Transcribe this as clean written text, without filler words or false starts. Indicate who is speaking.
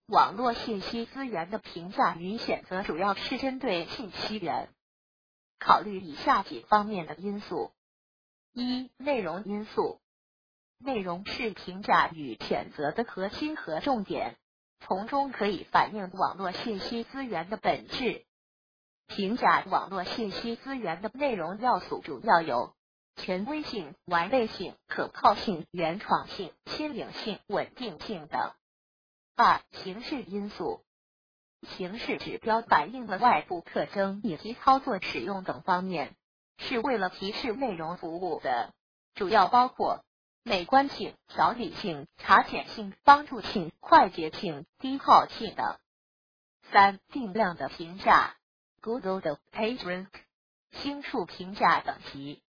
Speaker 1: 网络信息资源的评价与选择主要是针对信息源，考虑以下几方面的因素：一、内容因素。内容是评价与选择的核心和重点，从中可以反映网络信息资源的本质。评价网络信息资源的内容要素主要有权威性、完备性、可靠性、原创性、新颖性、稳定性等。二、形式因素。形式指标反映了外部特征以及操作使用等方面，是为了提示内容服务的，主要包括美观性、条理性、查检性、帮助性、快捷性、低耗性等。三、定量的评价 ，Google 的 PageRank 星数评价等级。